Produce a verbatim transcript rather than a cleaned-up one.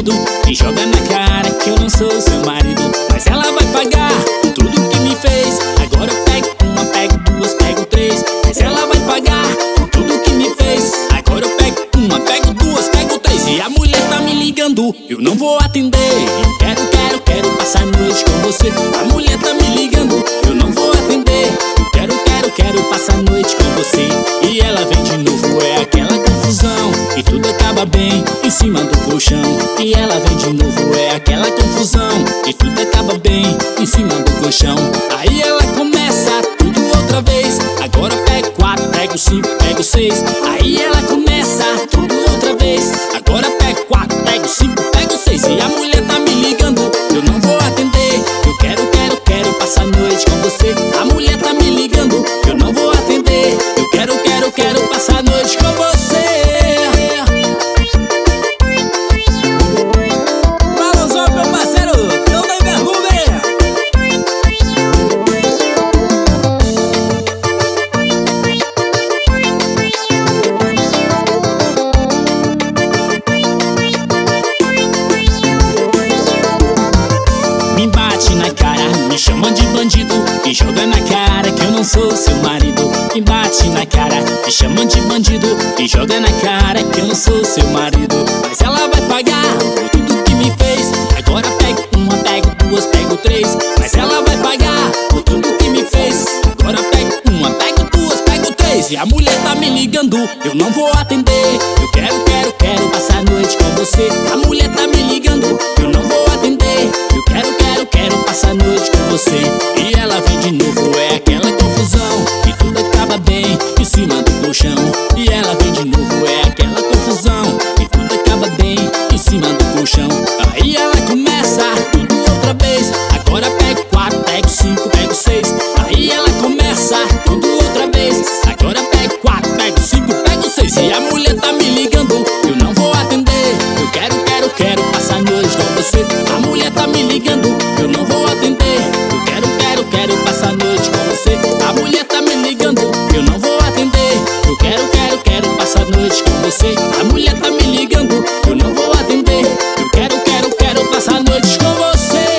bandido e joga na cara que eu não sou seu marido. Mas ela vai pagar por tudo que me fez. Agora eu pego uma, pego duas, pego três. Mas ela vai pagar por tudo que me fez. Agora eu pego uma, pego duas, pego três. E a mulher tá me ligando, eu não vou atender. Eu quero, quero, quero passar a noite com você. A mulher tá me ligando, eu não vou atender. Eu quero, quero, quero passar a noite com você. E ela vem de novo, é aquela confusão. E tudo acaba bem em cima do colchão. E ela vem de novo, é aquela confusão. E tudo acaba bem em cima do colchão. Aí ela começa tudo outra vez. Agora pego quatro, pego cinco, pego seis. Aí ela começa tudo outra vez. Agora pego quatro, pego cinco, pego seis. E a mulher tá me ligando, eu não vou atender. Eu quero, quero, quero passar a noite com você. A mulher tá me ligando, eu não vou atender. Eu quero, quero, quero passar a noite com você. Me chama de bandido e joga na cara que eu não sou seu marido. Me bate na cara, me chama de bandido e joga na cara que eu não sou seu marido. Mas ela vai pagar por tudo que me fez. Agora pego uma, pego duas, pego três. Mas ela vai pagar por tudo que me fez. Agora pego uma, pego duas, pego três. E a mulher tá me ligando, eu não vou atender. Eu quero, quero, quero passar a noite com você. A mulher tá me ligando, eu não vou atender. Eu quero, quero, quero passar a noite com você. E ela vem de novo, é aquela confusão. E tudo acaba bem em cima do colchão. E ela vem de novo, é aquela confusão. E tudo acaba bem em cima do colchão. Aí ela começa tudo outra vez. Agora pego quatro, pego cinco, pego seis. Aí ela começa tudo outra vez. Agora pego quatro, pego cinco, pego seis. E a mulher tá me ligando, eu não vou atender. Eu quero, quero, quero passar a noite com você. A mulher tá me ligando, eu não vou atender. Eu quero, quero, quero passar a noite com você. A mulher tá me ligando, eu não vou atender. Eu quero, quero, quero passar a noite com você. A mulher tá me ligando, eu não vou atender. Eu quero, quero, quero passar a noite com você.